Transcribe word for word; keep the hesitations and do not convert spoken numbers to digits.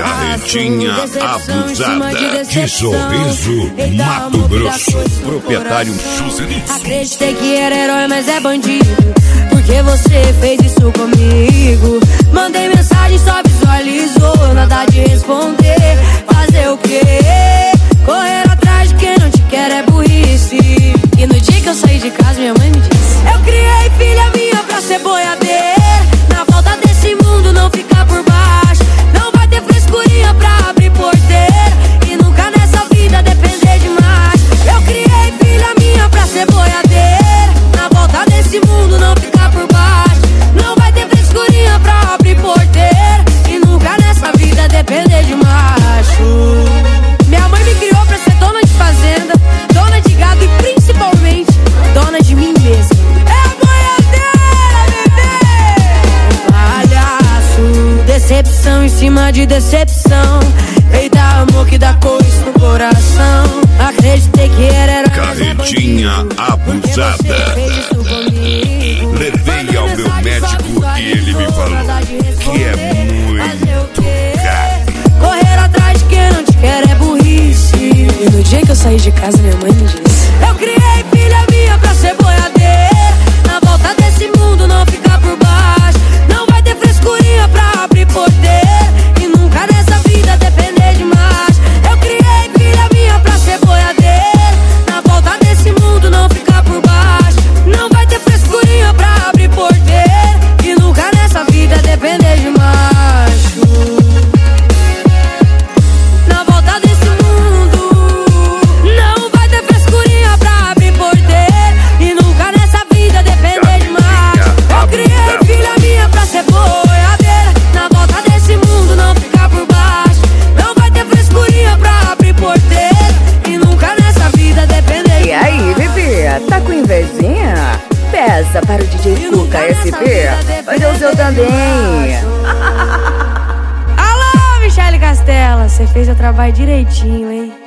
Carretinha abusada de Sorriso, Mato Grosso. Proprietário Juscelino. Acreditei que era herói, mas é bandido. Porque você fez isso comigo. Mandei mensagem, só visualizou. Nada de responder. Fazer o quê? Correr atrás de quem não te quer é burrice. E no dia que eu saí de casa, minha mãe me disse: eu criei filha minha pra ser boiadeira. Na volta desse mundo não ficar por baixo. Não vai ter frescurinha pra abrir porteira. E nunca nessa vida depender de mais. Eu criei filha minha pra ser boiadeira. Na volta desse mundo não ficar por baixo. Não vai ter frescurinha pra abrir porteira. E nunca nessa vida depender de macho. Minha mãe me criou pra ser dona de fazenda, dona de gado e principalmente dona de mim mesma. É a boiadeira, bebê! Palhaço, decepção em cima de decepção. Eita, amor que dá coisa no coração. Acreditei que era Carretinha abusada. Levei ao meu médico e ele me falou que é muito caro. Correr atrás de quem não te quer é burrice. E no dia que eu saí de casa, minha mãe me disse: eu criei filha minha pra ser boiadeira. Na volta desse mundo não ficar por baixo. Não vai ter frescurinha pra abrir porteira. E nunca nessa vida depender de mais. Eu criei filha minha pra ser boiadeira. Na volta desse mundo não ficar por baixo. Não vai ter frescurinha pra abrir porteira. E nunca nessa vida depender de macho. Na volta desse mundo não vai ter frescurinha pra abrir porteira. E nunca nessa vida depender de macho. Eu criei filha minha pra ser boiadeira. Na volta desse mundo não ficar por baixo. Não vai ter frescurinha pra abrir porteira. E nunca nessa vida depender de E aí, bebê, tá com invejinha? Peça para o D J Cuca S P fazer o seu também. Alô, Michele Castela, você fez o trabalho direitinho, hein?